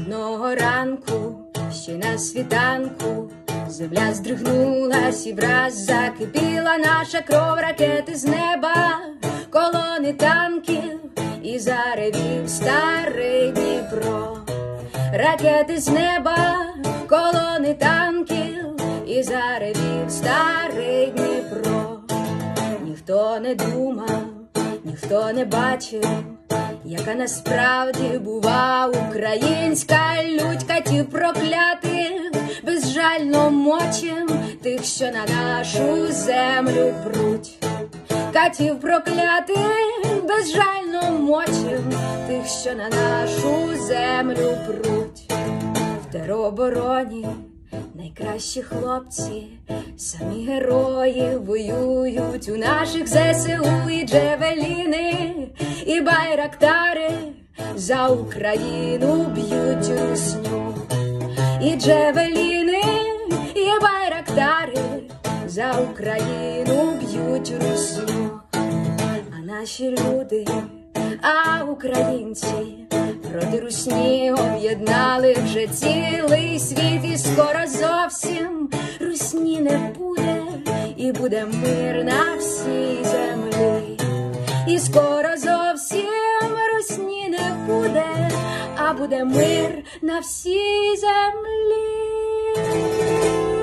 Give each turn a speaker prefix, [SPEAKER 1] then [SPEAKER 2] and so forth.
[SPEAKER 1] Одного ранку, ще на світанку, земля здригнулась і враз закипіла наша кров. Ракети з неба, колони танків, і заревів старий Дніпро. Ракети з неба, колони танків, і заревів старий Дніпро. Ніхто не думав, ніхто не бачив, яка насправді бува українська лють. Катів проклятих безжально мочим тих, що на нашу землю пруть. Катів проклятих безжально мочим тих, що на нашу землю пруть. В теробороні найкращі хлопці, самі герої воюють у наших ЗСУ. І джевеліни, і байрактари за Україну б'ють русню. І джевеліни, і байрактари за Україну б'ють русню. А наші люди, а українці проти русні об'єднали вже цілий світ. І скоро зовсім русні не буде, і буде мир на всій землі. І скоро зовсім русні не буде, а буде мир на всій землі.